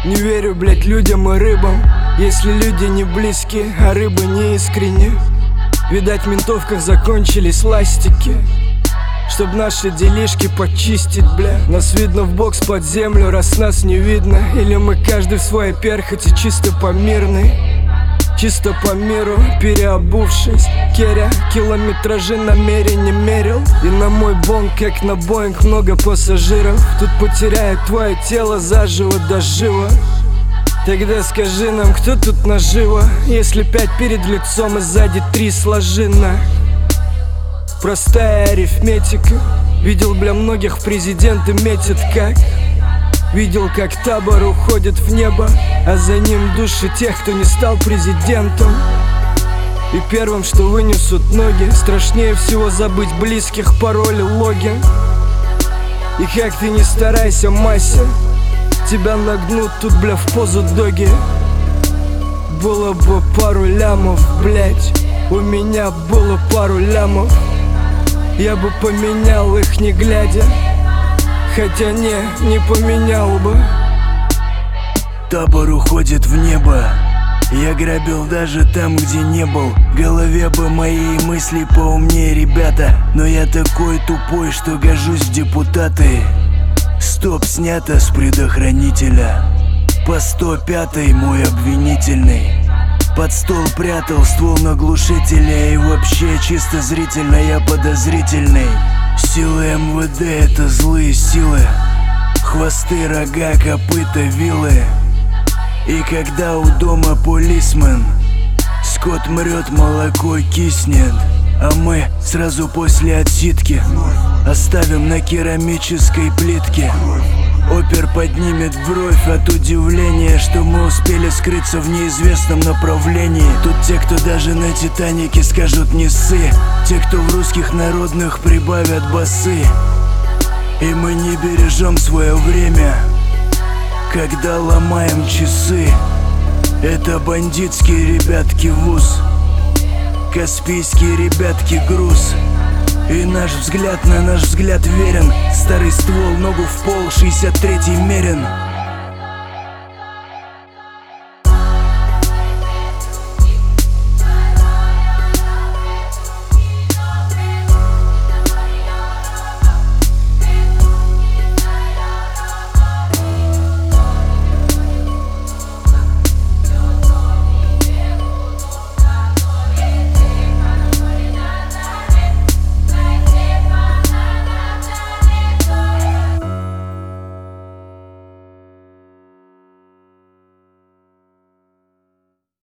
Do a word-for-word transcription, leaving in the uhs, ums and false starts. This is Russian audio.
Не верю, блять, людям и рыбам, если люди не близкие, а рыбы не искренне. Видать, в ментовках закончились ластики, чтоб наши делишки почистить, бля. Нас видно в бокс под землю, раз нас не видно. Или мы каждый в своей перхоти, чисто по мирной, чисто по миру, переобувшись. Керя километражи намеренно мерил. И на мой бонг, как на Боинг, много пассажиров. Тут потеряет твое тело заживо до жива. Тогда скажи нам, кто тут наживо, если пять перед лицом и сзади три сложено. Простая арифметика. Видел, бля, многих в президенты метят как. Видел, как табор уходит в небо, а за ним души тех, кто не стал президентом. И первым, что вынесут ноги, страшнее всего забыть близких, пароли, логин. И как ты не старайся, Мася, тебя нагнут тут, бля, в позу доги. Было бы пару лямов, блять, у меня было пару лямов. Я бы поменял их, не глядя, хотя не, не поменял бы. Табор уходит в небо, я грабил даже там, где не был. В голове бы мои мысли поумнее, ребята, но я такой тупой, что гожусь в депутаты. Стоп снято с предохранителя, по сто пятый мой обвинительный. Под стол прятал ствол на глушителя, и вообще чисто зрительно я подозрительный. Силы эм вэ дэ это злые силы, хвосты, рога, копыта, вилы. И когда у дома полисмен, скот мрет, молоко киснет, а мы сразу после отсидки оставим на керамической плитке. Опер поднимет бровь от удивления, что мы успели скрыться в неизвестном направлении. Тут те, кто даже на Титанике скажут не ссы, те, кто в русских народных прибавят басы. И мы не бережем свое время, когда ломаем часы. Это бандитские ребятки вуз, каспийские ребятки груз. И наш взгляд на наш взгляд верен. Старый ствол, ногу в пол, шестьдесят третий мерен.